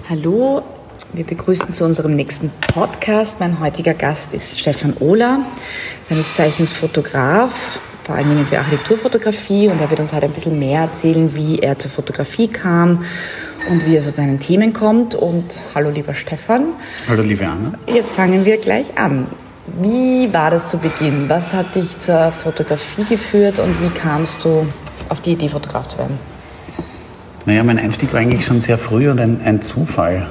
Hallo, wir begrüßen zu unserem nächsten Podcast. Mein heutiger Gast ist Stefan Ohler, seines Zeichens Fotograf, vor allen Dingen für Architekturfotografie, und er wird uns heute ein bisschen mehr erzählen, wie er zur Fotografie kam und wie er zu seinen Themen kommt. Und hallo lieber Stefan. Hallo liebe Anna. Jetzt fangen wir gleich an. Wie war das zu Beginn? Was hat dich zur Fotografie geführt und wie kamst du auf die Idee, Fotograf zu werden? Naja, mein Einstieg war eigentlich schon sehr früh und ein Zufall,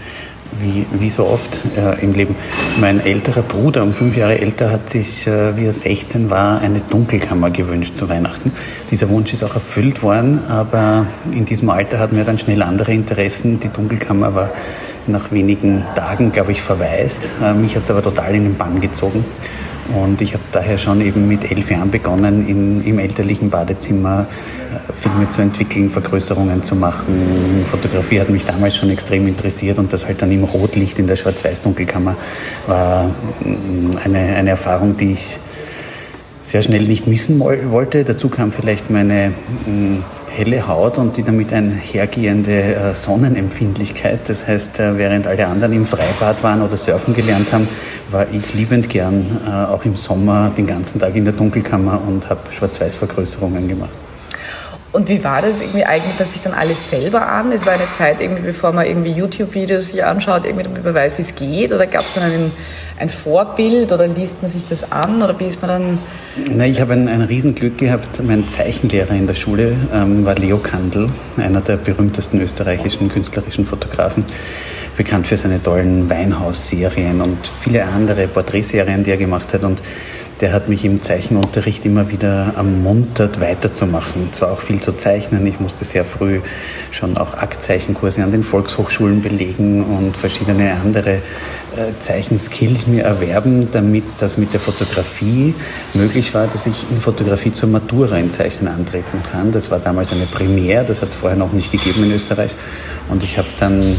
wie so oft im Leben. Mein älterer Bruder, 5 Jahre älter, hat sich, wie er 16 war, eine Dunkelkammer gewünscht zu Weihnachten. Dieser Wunsch ist auch erfüllt worden, aber in diesem Alter hatten wir dann schnell andere Interessen. Die Dunkelkammer war nach wenigen Tagen, glaube ich, verwaist. Mich hat es aber total in den Bann gezogen. Und ich habe daher schon eben mit 11 Jahren begonnen, im elterlichen Badezimmer Filme zu entwickeln, Vergrößerungen zu machen. Fotografie hat mich damals schon extrem interessiert und das halt dann im Rotlicht in der Schwarz-Weiß-Dunkelkammer war eine Erfahrung, die ich sehr schnell nicht missen wollte. Dazu kam vielleicht meine helle Haut und die damit einhergehende Sonnenempfindlichkeit. Das heißt, während alle anderen im Freibad waren oder surfen gelernt haben, war ich liebend gern auch im Sommer den ganzen Tag in der Dunkelkammer und habe Schwarz-Weiß-Vergrößerungen gemacht. Und wie war das? Irgendwie eignet man sich dann alles selber an? Es war eine Zeit, irgendwie, bevor man irgendwie YouTube-Videos sich anschaut, irgendwie damit man weiß, wie es geht? Oder gab es dann ein Vorbild oder liest man sich das an? Oder wie ist man dann? Na, ich habe ein Riesenglück gehabt. Mein Zeichenlehrer in der Schule war Leo Kandel, einer der berühmtesten österreichischen künstlerischen Fotografen, bekannt für seine tollen Weinhaus-Serien und viele andere Porträtserien, die er gemacht hat. Und der hat mich im Zeichenunterricht immer wieder ermuntert, weiterzumachen. Zwar auch viel zu zeichnen. Ich musste sehr früh schon auch Aktzeichenkurse an den Volkshochschulen belegen und verschiedene andere Zeichenskills mir erwerben, damit das mit der Fotografie möglich war, dass ich in Fotografie zur Matura in Zeichnen antreten kann. Das war damals eine Premiere, das hat es vorher noch nicht gegeben in Österreich. Und ich habe dann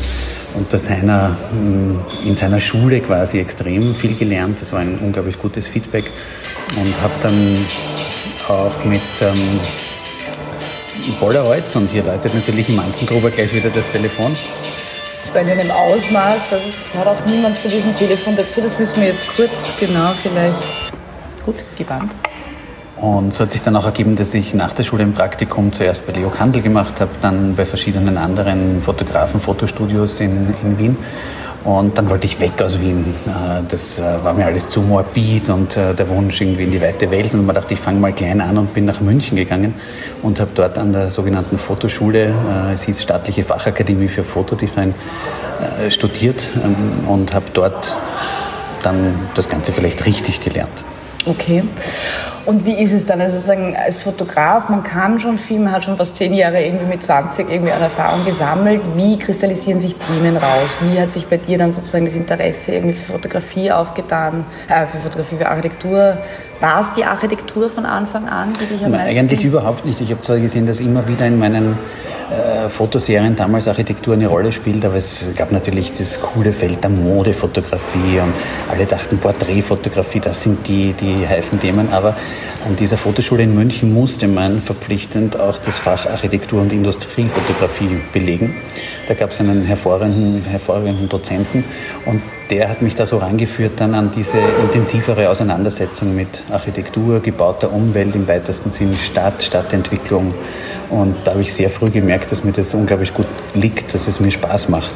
in seiner Schule quasi extrem viel gelernt. Das war ein unglaublich gutes Feedback und habe dann auch mit Polaroids, und hier läutet natürlich im Manzengruber gleich wieder das Telefon. Das war in einem Ausmaß, da hört auch niemand zu diesem Telefon dazu. Das müssen wir jetzt kurz, vielleicht gut gebannt. Und so hat sich dann auch ergeben, dass ich nach der Schule ein Praktikum zuerst bei Leo Kandel gemacht habe, dann bei verschiedenen anderen Fotografen, Fotostudios in Wien. Und dann wollte ich weg aus Wien. Das war mir alles zu morbid und der Wunsch irgendwie in die weite Welt. Und man dachte, ich fange mal klein an und bin nach München gegangen und habe dort an der sogenannten Fotoschule, es hieß Staatliche Fachakademie für Fotodesign, studiert und habe dort dann das Ganze vielleicht richtig gelernt. Okay. Und wie ist es dann, also sozusagen als Fotograf, man kann schon viel, man hat schon fast 10 Jahre irgendwie mit 20 irgendwie an Erfahrung gesammelt. Wie kristallisieren sich Themen raus? Wie hat sich bei dir dann sozusagen das Interesse irgendwie für Fotografie aufgetan, für Architektur? War es die Architektur von Anfang an, die dich am meisten? Eigentlich überhaupt nicht. Ich habe zwar gesehen, dass immer wieder in meinen Fotoserien damals Architektur eine Rolle spielt, aber es gab natürlich das coole Feld der Modefotografie und alle dachten, Porträtfotografie, das sind die heißen Themen, aber an dieser Fotoschule in München musste man verpflichtend auch das Fach Architektur und Industriefotografie belegen. Da gab es einen hervorragenden Dozenten und der hat mich da so rangeführt dann an diese intensivere Auseinandersetzung mit Architektur, gebauter Umwelt im weitesten Sinn, Stadtentwicklung. Und da habe ich sehr früh gemerkt, dass mir das unglaublich gut liegt, dass es mir Spaß macht.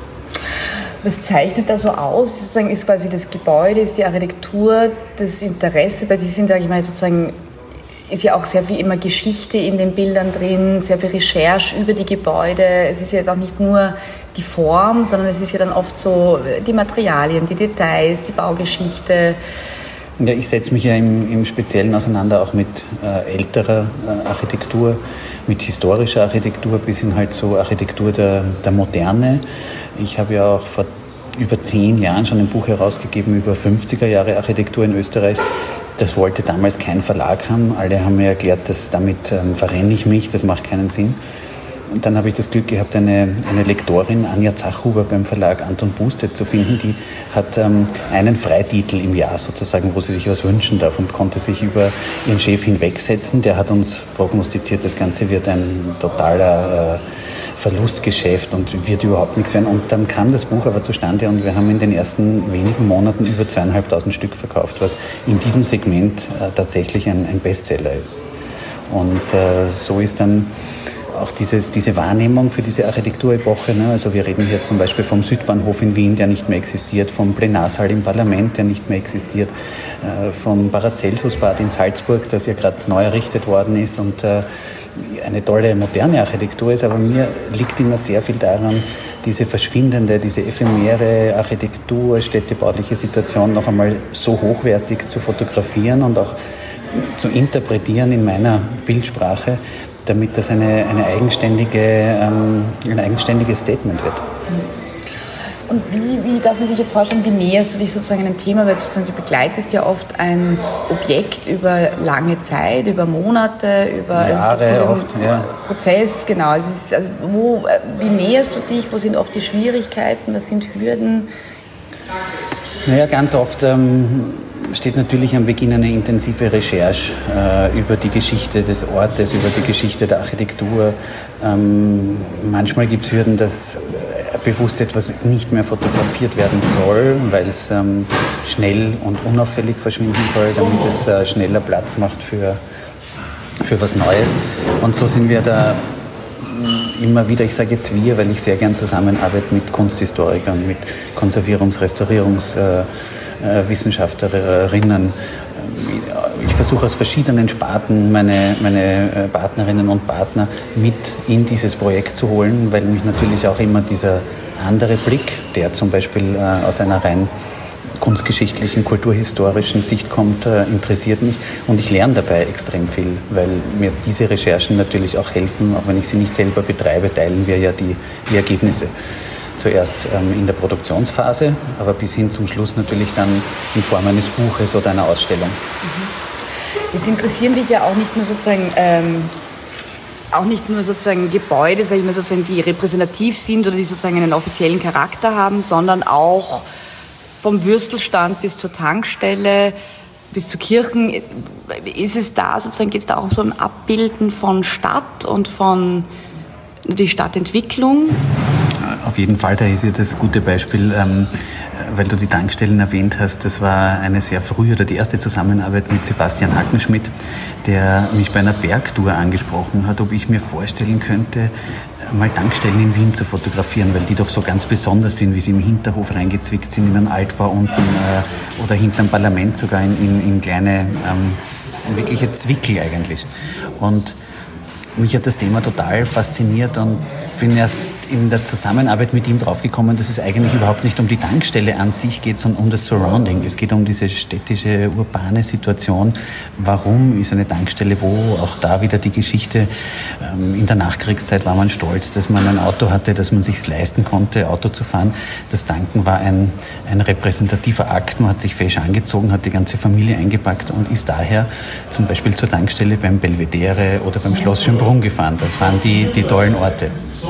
Was zeichnet da so aus? Sozusagen ist quasi das Gebäude, ist die Architektur, das Interesse bei diesen, sage ich mal, sozusagen ist ja auch sehr viel immer Geschichte in den Bildern drin, sehr viel Recherche über die Gebäude. Es ist ja jetzt auch nicht nur die Form, sondern es ist ja dann oft so die Materialien, die Details, die Baugeschichte. Ja, ich setze mich ja im Speziellen auseinander auch mit älterer Architektur, mit historischer Architektur bis hin halt so Architektur der Moderne. Ich habe ja auch vor über 10 Jahren schon ein Buch herausgegeben über 50er Jahre Architektur in Österreich. Das wollte damals kein Verlag haben. Alle haben mir erklärt, dass damit verrenne ich mich, das macht keinen Sinn. Und dann habe ich das Glück gehabt, eine Lektorin, Anja Zachhuber beim Verlag Anton Bustedt zu finden, die hat einen Freititel im Jahr sozusagen, wo sie sich was wünschen darf und konnte sich über ihren Chef hinwegsetzen. Der hat uns prognostiziert, das Ganze wird ein totaler Verlustgeschäft und wird überhaupt nichts werden. Und dann kam das Buch aber zustande und wir haben in den ersten wenigen Monaten über 2.500 Stück verkauft, was in diesem Segment tatsächlich ein Bestseller ist. Und so ist dann auch diese Wahrnehmung für diese Architekturepoche, ne? Also wir reden hier zum Beispiel vom Südbahnhof in Wien, der nicht mehr existiert, vom Plenarsaal im Parlament, der nicht mehr existiert, vom Paracelsusbad in Salzburg, das ja gerade neu errichtet worden ist und eine tolle moderne Architektur ist, aber mir liegt immer sehr viel daran, diese verschwindende, diese ephemere Architektur, städtebauliche Situation noch einmal so hochwertig zu fotografieren und auch zu interpretieren in meiner Bildsprache, damit das ein eigenständiges Statement wird. Und wie darf man sich jetzt vorstellen, wie näherst du dich sozusagen einem Thema, weil du begleitest ja oft ein Objekt über lange Zeit, über Monate, über Jahre oft, ja. Prozess, genau. Wie näherst du dich, wo sind oft die Schwierigkeiten, was sind Hürden? Naja, ganz oft steht natürlich am Beginn eine intensive Recherche über die Geschichte des Ortes, über die Geschichte der Architektur. Manchmal gibt es Hürden, dass bewusst etwas nicht mehr fotografiert werden soll, weil es schnell und unauffällig verschwinden soll, damit es schneller Platz macht für was Neues. Und so sind wir da immer wieder, ich sage jetzt wir, weil ich sehr gern zusammenarbeite mit Kunsthistorikern, mit Konservierungs-, Restaurierungswissenschaftlerinnen. Ich versuche aus verschiedenen Sparten meine Partnerinnen und Partner mit in dieses Projekt zu holen, weil mich natürlich auch immer dieser andere Blick, der zum Beispiel aus einer rein kunstgeschichtlichen, kulturhistorischen Sicht kommt, interessiert mich und ich lerne dabei extrem viel, weil mir diese Recherchen natürlich auch helfen, auch wenn ich sie nicht selber betreibe, teilen wir ja die Ergebnisse. Zuerst in der Produktionsphase, aber bis hin zum Schluss natürlich dann in Form eines Buches oder einer Ausstellung. Jetzt interessieren dich ja auch nicht nur sozusagen Gebäude, sag ich mal, sozusagen, die repräsentativ sind oder die sozusagen einen offiziellen Charakter haben, sondern auch vom Würstelstand bis zur Tankstelle, bis zu Kirchen. Ist es da sozusagen, geht es da auch um so ein Abbilden von Stadt und von die Stadtentwicklung? Auf jeden Fall, da ist ja das gute Beispiel, weil du die Tankstellen erwähnt hast, das war eine sehr frühe oder die erste Zusammenarbeit mit Sebastian Hackenschmidt, der mich bei einer Bergtour angesprochen hat, ob ich mir vorstellen könnte, mal Tankstellen in Wien zu fotografieren, weil die doch so ganz besonders sind, wie sie im Hinterhof reingezwickt sind, in einen Altbau unten oder hinterm Parlament sogar in kleine, wirkliche Zwickel eigentlich. Und mich hat das Thema total fasziniert und bin erst in der Zusammenarbeit mit ihm draufgekommen, dass es eigentlich überhaupt nicht um die Tankstelle an sich geht, sondern um das Surrounding. Es geht um diese städtische, urbane Situation. Warum ist eine Tankstelle wo? Auch da wieder die Geschichte. In der Nachkriegszeit war man stolz, dass man ein Auto hatte, dass man es sich leisten konnte, Auto zu fahren. Das Tanken war ein repräsentativer Akt. Man hat sich fesch angezogen, hat die ganze Familie eingepackt und ist daher zum Beispiel zur Tankstelle beim Belvedere oder beim Schloss Schönbrunn gefahren. Das waren die tollen Orte.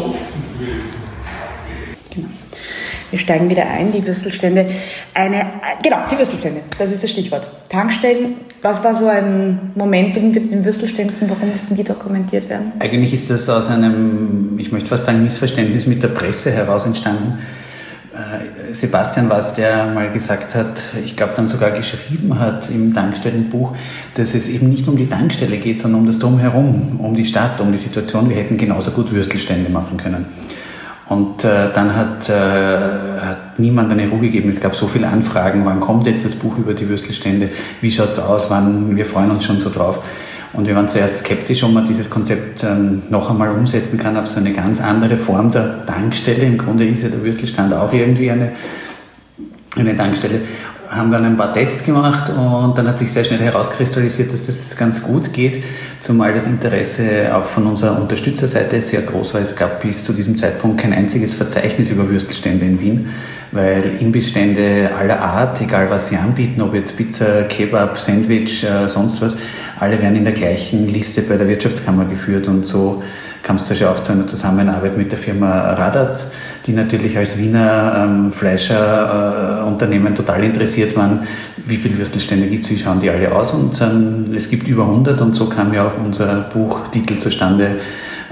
Wir steigen wieder ein, die Würstelstände. Die Würstelstände, das ist das Stichwort. Tankstellen, was war so ein Momentum mit den Würstelständen, warum mussten die dokumentiert werden? Eigentlich ist das aus einem, ich möchte fast sagen, Missverständnis mit der Presse heraus entstanden. Sebastian war es, der mal gesagt hat, ich glaube dann sogar geschrieben hat im Tankstellenbuch, dass es eben nicht um die Tankstelle geht, sondern um das Drumherum, um die Stadt, um die Situation. Wir hätten genauso gut Würstelstände machen können. Und dann hat niemand eine Ruhe gegeben. Es gab so viele Anfragen, wann kommt jetzt das Buch über die Würstelstände, wie schaut es aus, wir freuen uns schon so drauf. Und wir waren zuerst skeptisch, ob man dieses Konzept noch einmal umsetzen kann auf so eine ganz andere Form der Tankstelle. Im Grunde ist ja der Würstelstand auch irgendwie eine Tankstelle. Haben dann ein paar Tests gemacht und dann hat sich sehr schnell herauskristallisiert, dass das ganz gut geht, zumal das Interesse auch von unserer Unterstützerseite sehr groß war. Es gab bis zu diesem Zeitpunkt kein einziges Verzeichnis über Würstelstände in Wien, weil Imbissstände aller Art, egal was sie anbieten, ob jetzt Pizza, Kebab, Sandwich, sonst was, alle werden in der gleichen Liste bei der Wirtschaftskammer geführt und so kam es auch zu einer Zusammenarbeit mit der Firma Radatz, die natürlich als Wiener Fleischerunternehmen total interessiert waren, wie viele Würstelstände gibt es, wie schauen die alle aus und es gibt über 100 und so kam ja auch unser Buchtitel zustande,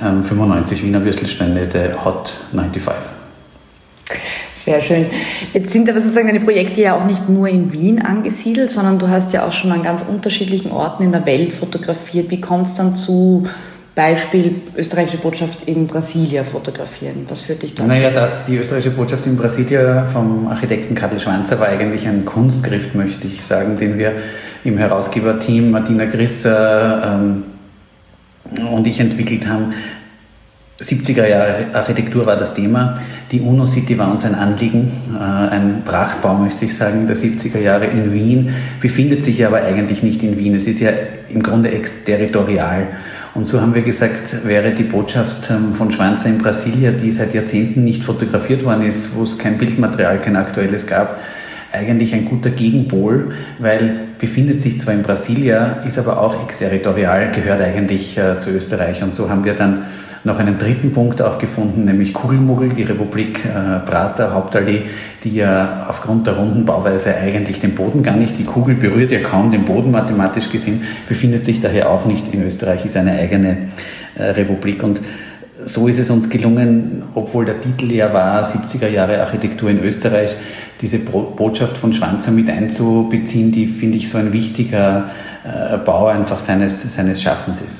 95 Wiener Würstelstände, der Hot 95. Sehr schön. Jetzt sind aber sozusagen deine Projekte ja auch nicht nur in Wien angesiedelt, sondern du hast ja auch schon an ganz unterschiedlichen Orten in der Welt fotografiert. Wie kommt es dann zu Beispiel österreichische Botschaft in Brasilia fotografieren? Was führt dich dort? Naja, die österreichische Botschaft in Brasilia vom Architekten Karl Schwanzer war eigentlich ein Kunstgriff, möchte ich sagen, den wir im Herausgeberteam Martina Grisser und ich entwickelt haben. 70er Jahre Architektur war das Thema. Die UNO-City war uns ein Anliegen, ein Prachtbau, möchte ich sagen, der 70er Jahre in Wien, befindet sich aber eigentlich nicht in Wien. Es ist ja im Grunde exterritorial. Und so haben wir gesagt, wäre die Botschaft von Schwanzer in Brasilia, die seit Jahrzehnten nicht fotografiert worden ist, wo es kein Bildmaterial, kein aktuelles gab, eigentlich ein guter Gegenpol, weil befindet sich zwar in Brasilia, ist aber auch exterritorial, gehört eigentlich zu Österreich. Und so haben wir dann noch einen dritten Punkt auch gefunden, nämlich Kugelmuggel, die Republik Prater, Hauptallee, die ja aufgrund der runden Bauweise eigentlich den Boden gar nicht, die Kugel berührt ja kaum den Boden mathematisch gesehen, befindet sich daher auch nicht in Österreich, ist eine eigene Republik. Und so ist es uns gelungen, obwohl der Titel ja war 70er Jahre Architektur in Österreich, diese Botschaft von Schwanzer mit einzubeziehen, die, finde ich, so ein wichtiger Bau einfach seines Schaffens ist.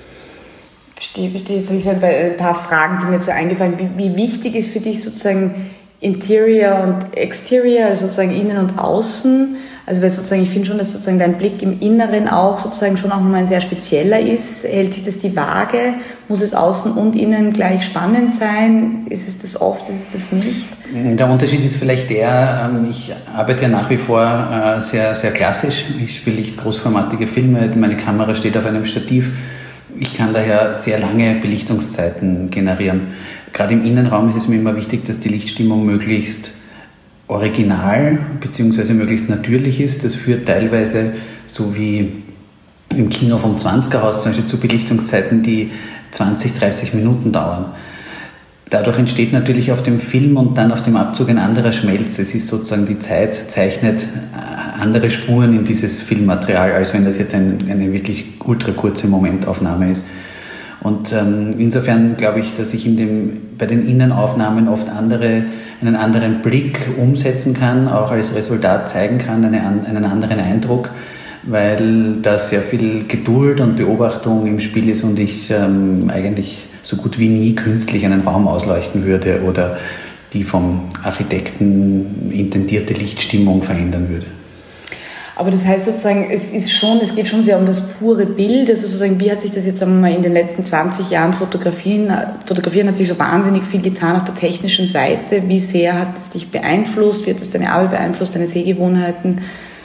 Ein paar Fragen sind mir so eingefallen. Wie wichtig ist für dich sozusagen Interior und Exterior, also sozusagen Innen und Außen? Also weil sozusagen, ich finde schon, dass sozusagen dein Blick im Inneren auch sozusagen schon auch nochmal ein sehr spezieller ist. Hält sich das die Waage? Muss es außen und innen gleich spannend sein? Ist es das oft, ist es das nicht? Der Unterschied ist vielleicht der, ich arbeite ja nach wie vor sehr, sehr klassisch. Ich spiele nicht großformatige Filme, meine Kamera steht auf einem Stativ. Ich kann daher sehr lange Belichtungszeiten generieren. Gerade im Innenraum ist es mir immer wichtig, dass die Lichtstimmung möglichst original bzw. möglichst natürlich ist. Das führt teilweise, so wie im Kino vom 20er Haus zum Beispiel, zu Belichtungszeiten, die 20, 30 Minuten dauern. Dadurch entsteht natürlich auf dem Film und dann auf dem Abzug ein anderer Schmelz. Es ist sozusagen, die Zeit zeichnet andere Spuren in dieses Filmmaterial, als wenn das jetzt eine wirklich ultra kurze Momentaufnahme ist. Und insofern glaube ich, dass ich bei den Innenaufnahmen oft einen anderen Blick umsetzen kann, auch als Resultat zeigen kann, einen anderen Eindruck, weil da sehr viel Geduld und Beobachtung im Spiel ist und ich eigentlich so gut wie nie künstlich einen Raum ausleuchten würde oder die vom Architekten intendierte Lichtstimmung verändern würde. Aber das heißt sozusagen, es geht schon sehr um das pure Bild. Also sozusagen, wie hat sich das jetzt einmal in den letzten 20 Jahren Fotografieren hat sich so wahnsinnig viel getan auf der technischen Seite. Wie sehr hat es dich beeinflusst? Wie hat es deine Arbeit beeinflusst, deine Sehgewohnheiten?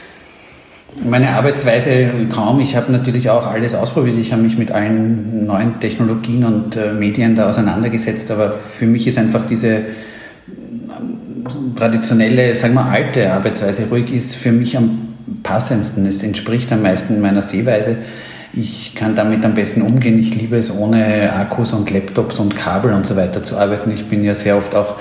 Meine Arbeitsweise kaum. Ich habe natürlich auch alles ausprobiert. Ich habe mich mit allen neuen Technologien und Medien da auseinandergesetzt. Aber für mich ist einfach diese traditionelle, sagen wir alte Arbeitsweise, ruhig ist für mich am passendsten. Es entspricht am meisten meiner Sehweise. Ich kann damit am besten umgehen. Ich liebe es, ohne Akkus und Laptops und Kabel und so weiter zu arbeiten. Ich bin ja sehr oft auch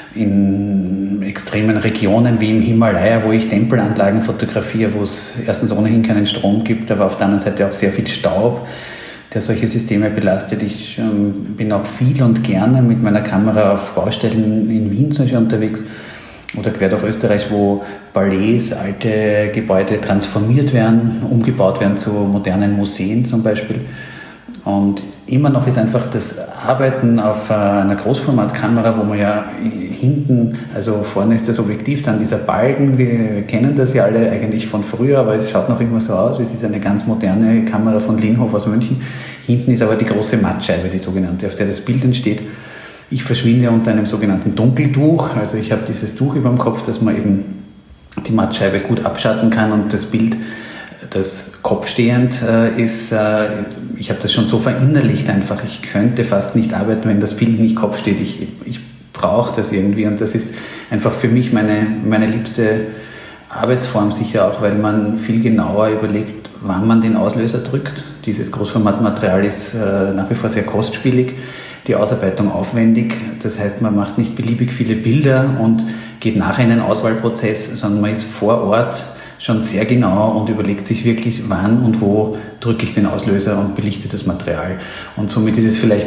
in extremen Regionen wie im Himalaya, wo ich Tempelanlagen fotografiere, wo es erstens ohnehin keinen Strom gibt, aber auf der anderen Seite auch sehr viel Staub, der solche Systeme belastet. Ich bin auch viel und gerne mit meiner Kamera auf Baustellen in Wien zum Beispiel unterwegs oder quer durch Österreich, wo Palais, alte Gebäude transformiert werden, umgebaut werden zu modernen Museen zum Beispiel. Und immer noch ist einfach das Arbeiten auf einer Großformatkamera, wo man ja hinten, also vorne ist das Objektiv, dann dieser Balken, wir kennen das ja alle eigentlich von früher, aber es schaut noch immer so aus, es ist eine ganz moderne Kamera von Linhof aus München. Hinten ist aber die große Mattscheibe, die sogenannte, auf der das Bild entsteht. Ich verschwinde unter einem sogenannten Dunkeltuch, also ich habe dieses Tuch über dem Kopf, dass man eben die Mattscheibe gut abschatten kann und das Bild, das kopfstehend ist, ich habe das schon so verinnerlicht einfach, ich könnte fast nicht arbeiten, wenn das Bild nicht kopfsteht, ich brauche das irgendwie und das ist einfach für mich meine liebste Arbeitsform, sicher auch, weil man viel genauer überlegt, wann man den Auslöser drückt. Dieses Großformatmaterial ist nach wie vor sehr kostspielig, die Ausarbeitung aufwendig, das heißt, man macht nicht beliebig viele Bilder und geht nachher in den Auswahlprozess, sondern man ist vor Ort schon sehr genau und überlegt sich wirklich, wann und wo drücke ich den Auslöser und belichte das Material. Und somit ist es vielleicht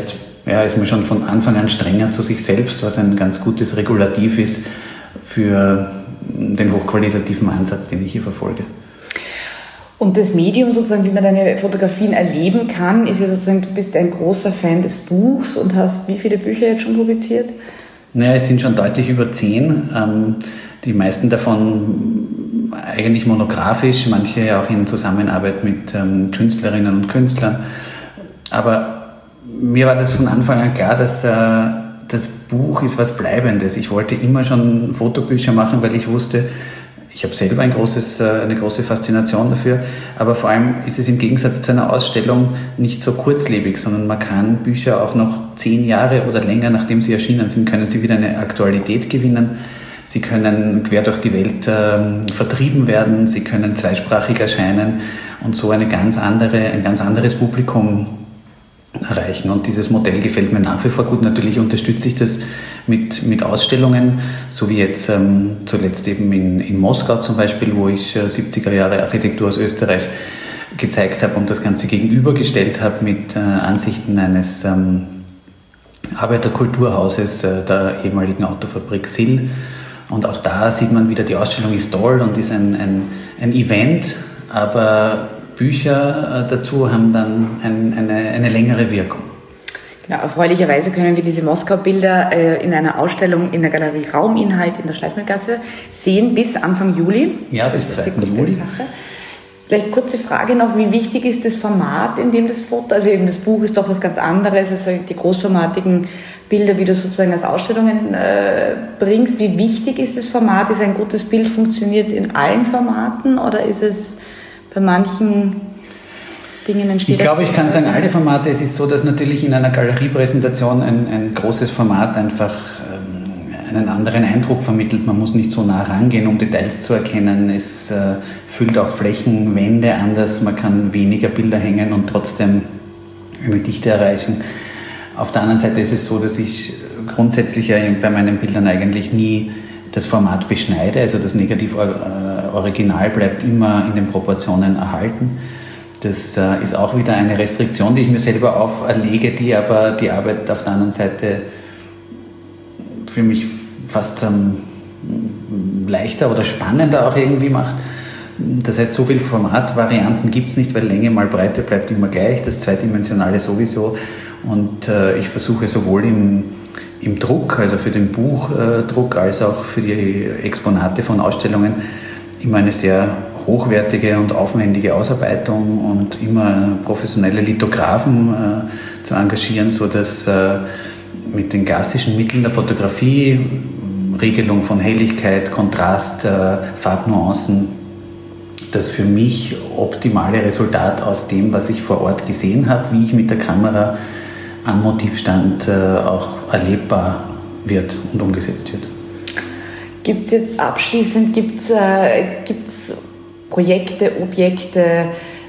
ist man schon von Anfang an strenger zu sich selbst, was ein ganz gutes Regulativ ist für den hochqualitativen Ansatz, den ich hier verfolge. Und das Medium sozusagen, wie man deine Fotografien erleben kann, ist ja sozusagen, du bist ein großer Fan des Buchs und hast wie viele Bücher jetzt schon publiziert? Naja, es sind schon deutlich über 10. Die meisten davon eigentlich monografisch, manche auch in Zusammenarbeit mit Künstlerinnen und Künstlern. Aber mir war das von Anfang an klar, dass das Buch ist was Bleibendes. Ich wollte immer schon Fotobücher machen, weil ich wusste, ich habe selber eine große Faszination dafür, aber vor allem ist es im Gegensatz zu einer Ausstellung nicht so kurzlebig, sondern man kann Bücher auch noch 10 Jahre oder länger, nachdem sie erschienen sind, können sie wieder eine Aktualität gewinnen. Sie können quer durch die Welt vertrieben werden, sie können zweisprachig erscheinen und so ein ganz anderes Publikum erreichen. Und dieses Modell gefällt mir nach wie vor gut. Natürlich unterstütze ich das mit Ausstellungen, so wie jetzt zuletzt eben in Moskau zum Beispiel, wo ich 70er Jahre Architektur aus Österreich gezeigt habe und das Ganze gegenübergestellt habe mit Ansichten eines Arbeiterkulturhauses der ehemaligen Autofabrik Sill. Und auch da sieht man wieder, die Ausstellung ist toll und ist ein Event, aber Bücher dazu haben dann eine längere Wirkung. Genau, erfreulicherweise können wir diese Moskau-Bilder in einer Ausstellung in der Galerie Rauminhalt in der Schleifmühlgasse sehen bis Anfang Juli. Ja, bis 2. Juli. Sache. Vielleicht kurze Frage noch, wie wichtig ist das Format, in dem das Foto, also eben das Buch ist doch was ganz anderes, also die großformatigen Bilder, wie du sozusagen als Ausstellungen bringst. Wie wichtig ist das Format? Ist ein gutes Bild funktioniert in allen Formaten oder ist es bei manchen Dingen entsteht? Ich glaube, ich kann sagen, alle Formate. Es ist so, dass natürlich in einer Galeriepräsentation ein großes Format einfach einen anderen Eindruck vermittelt. Man muss nicht so nah rangehen, um Details zu erkennen. Es füllt auch Flächen, Wände anders. Man kann weniger Bilder hängen und trotzdem eine Dichte erreichen. Auf der anderen Seite ist es so, dass ich grundsätzlich ja bei meinen Bildern eigentlich nie das Format beschneide. Also das Negativ-Original bleibt immer in den Proportionen erhalten. Das ist auch wieder eine Restriktion, die ich mir selber auferlege, die aber die Arbeit auf der anderen Seite für mich fast leichter oder spannender auch irgendwie macht. Das heißt, so viele Formatvarianten gibt es nicht, weil Länge mal Breite bleibt immer gleich, das Zweidimensionale sowieso. Und ich versuche sowohl im Druck, also für den Buchdruck, als auch für die Exponate von Ausstellungen immer eine sehr hochwertige und aufwendige Ausarbeitung und immer professionelle Lithografen zu engagieren, sodass mit den klassischen Mitteln der Fotografie, Regelung von Helligkeit, Kontrast, Farbnuancen, das für mich optimale Resultat aus dem, was ich vor Ort gesehen habe, wie ich mit der Kamera am Motivstand auch erlebbar wird und umgesetzt wird. Gibt es jetzt abschließend, gibt's Projekte, Objekte,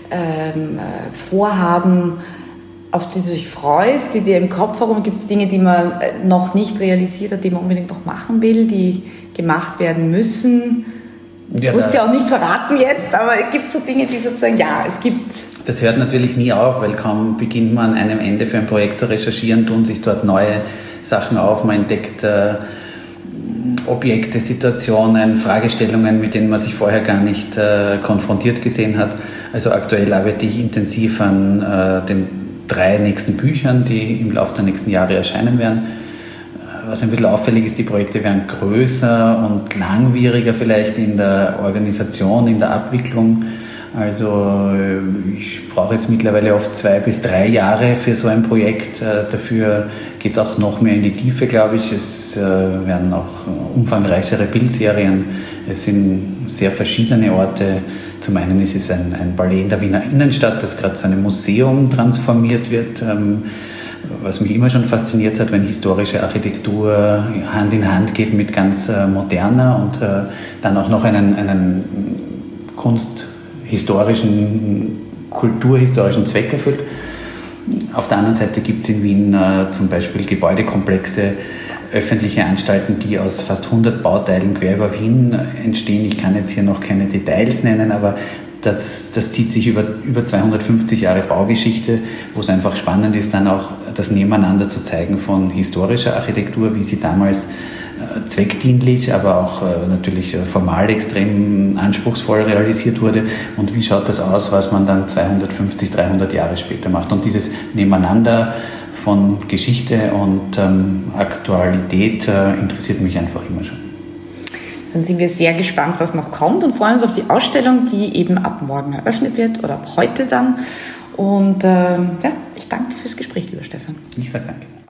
Vorhaben, auf die du dich freust, die dir im Kopf herum, gibt es Dinge, die man noch nicht realisiert hat, die man unbedingt noch machen will, die gemacht werden müssen? Ja, du musst ja auch nicht verraten jetzt, aber gibt es so Dinge, die sozusagen, ja, es gibt. Das hört natürlich nie auf, weil kaum beginnt man an einem Ende für ein Projekt zu recherchieren, tun sich dort neue Sachen auf, man entdeckt Objekte, Situationen, Fragestellungen, mit denen man sich vorher gar nicht konfrontiert gesehen hat. Also aktuell arbeite ich intensiv an den 3 nächsten Büchern, die im Laufe der nächsten Jahre erscheinen werden. Was ein bisschen auffällig ist, die Projekte werden größer und langwieriger vielleicht in der Organisation, in der Abwicklung. Also ich brauche jetzt mittlerweile oft 2 bis 3 Jahre für so ein Projekt. Dafür geht es auch noch mehr in die Tiefe, glaube ich. Es werden auch umfangreichere Bildserien. Es sind sehr verschiedene Orte. Zum einen ist es ein Palais in der Wiener Innenstadt, das gerade zu einem Museum transformiert wird. Was mich immer schon fasziniert hat, wenn historische Architektur Hand in Hand geht mit ganz moderner und dann auch noch einen kunsthistorischen, kulturhistorischen Zweck erfüllt. Auf der anderen Seite gibt es in Wien zum Beispiel Gebäudekomplexe, öffentliche Anstalten, die aus fast 100 Bauteilen quer über Wien entstehen. Ich kann jetzt hier noch keine Details nennen, aber das zieht sich über 250 Jahre Baugeschichte, wo es einfach spannend ist, dann auch das Nebeneinander zu zeigen von historischer Architektur, wie sie damals zweckdienlich, aber auch natürlich formal extrem anspruchsvoll realisiert wurde, und wie schaut das aus, was man dann 250, 300 Jahre später macht. Und dieses Nebeneinander von Geschichte und Aktualität interessiert mich einfach immer schon. Dann sind wir sehr gespannt, was noch kommt, und freuen uns auf die Ausstellung, die eben ab morgen eröffnet wird oder ab heute dann. Und ich danke dir fürs Gespräch, lieber Stefan. Ich sage danke.